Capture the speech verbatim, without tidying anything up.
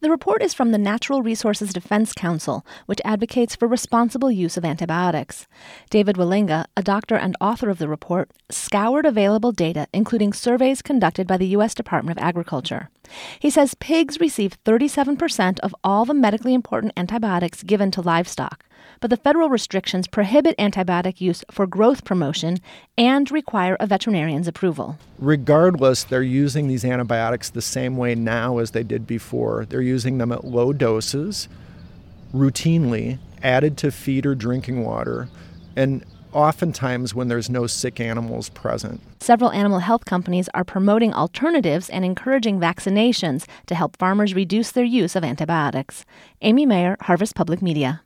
The report is from the Natural Resources Defense Council, which advocates for responsible use of antibiotics. David Wallinga, a doctor and author of the report, scoured available data, including surveys conducted by the U S Department of Agriculture. He says pigs receive thirty-seven percent of all the medically important antibiotics given to livestock, but the federal restrictions prohibit antibiotic use for growth promotion and require a veterinarian's approval. Regardless, they're using these antibiotics the same way now as they did before. They're using them at low doses, routinely, added to feed or drinking water, and oftentimes when there's no sick animals present. Several animal health companies are promoting alternatives and encouraging vaccinations to help farmers reduce their use of antibiotics. Amy Mayer, Harvest Public Media.